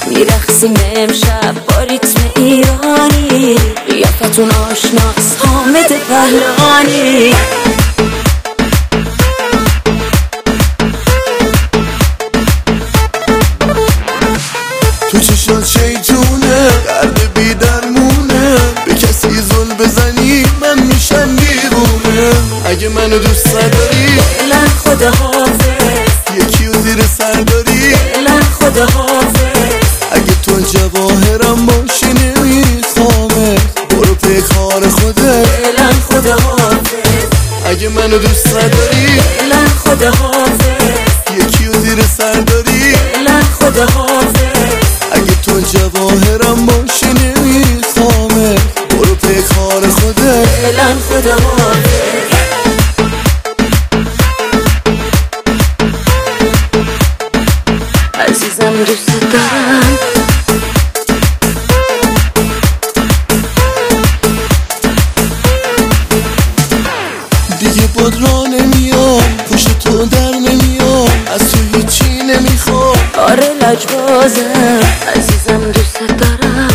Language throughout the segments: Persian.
میرقصیم امشب با ریتم ایرانی، قیافتون آشناس حامد پهلوانی. تو چشات شیطونه، قلب بی درمونه، به کسی زل بزنی من میشم دیوونه. اگه منو دوست داری فعلا خداحافظ، یکی و زیر سر داری فعلا خداحافظ. اگه تو جواهرم باشی نمیخوامت، برو پی کار خودت فعلا خداحافظ، اگه منو دوست داری فعلا خداحافظ، یکی و زیر سر داری فعلا خداحافظ. اگه تو جواهرم باشی نمیخوامت، برو پی کار خودت فعلا خداحافظ. عزیزم دوست دارم، دیگه باد را نمیام، پشت تو در نمیام، از تو هیچی نمیخوام. آره لجبازم، عزیزم دوست دارم،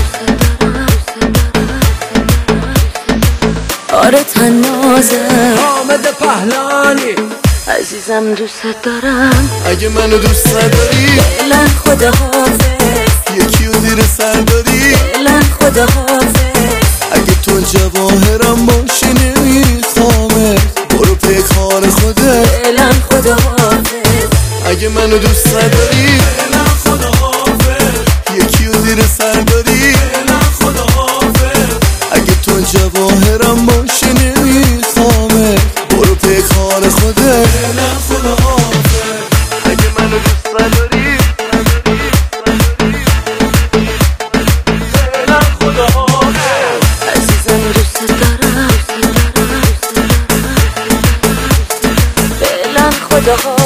آره تنازم، حامد پهلوانی. عزیزم دوست دارم. اگه منو دوست داری فعلا خداحافظ، یکی و زیر سر داری فعلا خداحافظ. اگه تو جواهرم باشی نمیخوامت، برو پی کار خودت فعلا خداحافظ، اگه منو دوست داری فعلا خداحافظ، یکی و زیر سر داری فعلا خداحافظ. اگه تو جواهرم باشی نمیخوامت، برو پی کار خودت فعلا خداحافظ، اگه منو دوست داری فعلا خداحافظ. عزیزم دوست دارم، فعلا خداحافظ.